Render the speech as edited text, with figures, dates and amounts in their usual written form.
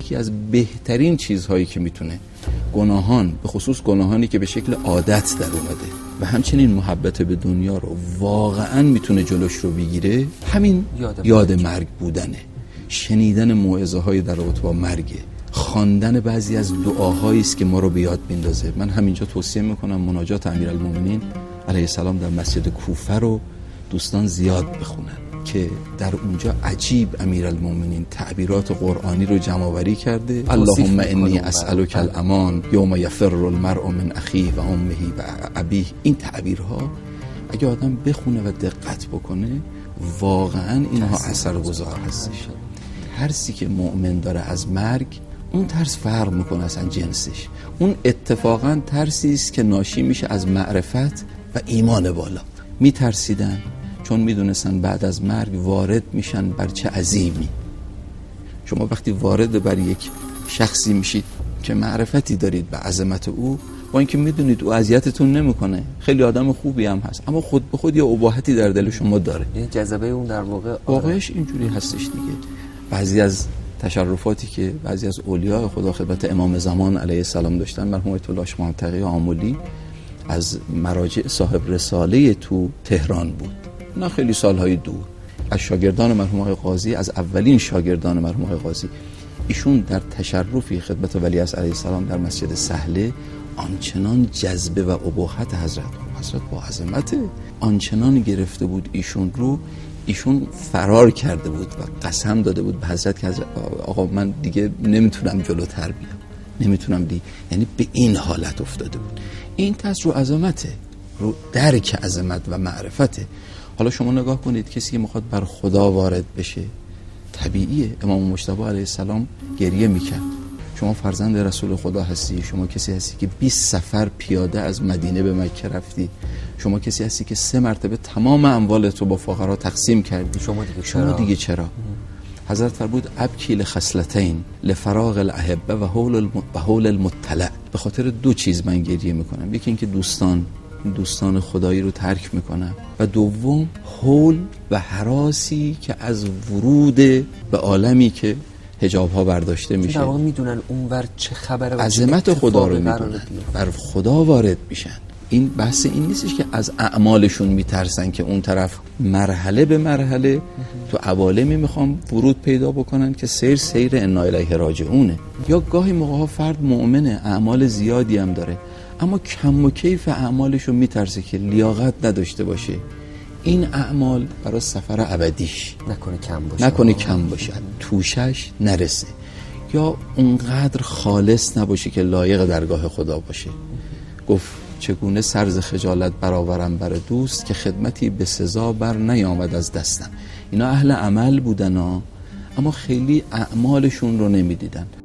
یکی از بهترین چیزهایی که میتونه گناهان، به خصوص گناهانی که به شکل عادت در اومده و همچنین محبت به دنیا رو واقعا میتونه جلوش رو بگیره، همین یاد مرگ بودنه، شنیدن موعظه های در رابطه با مرگه، خواندن بعضی از دعاهایی است که ما رو به یاد میندازه. من همینجا توصیه میکنم مناجات امیرالمومنین علیه السلام در مسجد کوفه رو دوستان زیاد بخونن که در اونجا عجیب امیرالمومنین تعبیرات قرآنی رو جمع آوری کرده. اللهم انی اسألک الامان یوم یفر المرء من اخیه و امه و ابیه. این تعبیرها اگه آدم بخونه و دقت بکنه واقعا اینها اثرگذار هستش. ترسی که مؤمن داره از مرگ، اون ترس فرق میکنه اصلا جنسش. اون اتفاقا ترسی است که ناشی میشه از معرفت و ایمان بالا. میترسیدن چون میدونستن بعد از مرگ وارد میشن بر چه عظیمی. شما وقتی وارد بر یک شخصی میشید که معرفتی دارید به عظمت او، با اینکه میدونید او اذیتتون نمیکنه، خیلی آدم خوبی هم هست، اما خود به خود یه اباحتی در دل شما داره. یعنی جذبه اون در واقعش اینجوری هستش دیگه. بعضی از تشرفاتی که بعضی از اولیاء خدا خدمت امام زمان علیه السلام داشتن، مرحوم آیت الله شاه تقی آملی از مراجع صاحب رساله تو تهران بود، نه خیلی سالهای دور، از شاگردان مرحوم آقای قاضی، از اولین شاگردان مرحوم آقای قاضی. ایشون در تشرفی خدمت ولیعصر علیه السلام در مسجد سهله آنچنان جذبه و اباحت حضرت با عظمت آنچنان گرفته بود ایشون رو، ایشون فرار کرده بود و قسم داده بود به حضرت که آقا من دیگه نمیتونم جلوتر بیام، نمیتونم دی، یعنی به این حالت افتاده بود. این تاثیر رو عظمته، رو درک عظمت و معرفته. حالا شما نگاه کنید کسی که میخواد بر خدا وارد بشه، طبیعیه امام مجتبی علیه السلام گریه میکرد. شما فرزند رسول خدا هستی، شما کسی هستی که 20 سفر پیاده از مدینه به مکه رفتی، شما کسی هستی که 3 مرتبه تمام اموالت رو با فقرا تقسیم کردی، شما دیگه چرا؟ حضرت فرمود ابکی لخصلتین لفراغ الاحبه و حول المطلع. به خاطر 2 چیز من گریه میکنم، یکی اینکه دوستان خدایی رو ترک میکنم و دوم حول و هراسی که از ورود به عالمی که حجاب ها برداشته میشه. در واقع میدونن اونور چه خبره، عظمت خدا رو میدونن، بر خدا وارد میشن. این بحث این نیستش که از اعمالشون میترسن که اون طرف مرحله به مرحله تو عوالمی میخوام ورود پیدا بکنن که سیر انا الیه راجعونه. یا گاهی موقعها فرد مؤمنه، اعمال زیادی هم داره، اما کم و کیف اعمالشو میترسه که لیاقت نداشته باشه این اعمال برای سفر ابدیش نکنه کم باشه، توشش نرسه، یا اونقدر خالص نباشه که لایق درگاه خدا باشه. گفت چگونه سر ز خجالت برآورم بر دوست، که خدمتی به سزا بر نیامد از دستم. اینا اهل عمل بودن اما خیلی اعمالشون رو نمیدیدن.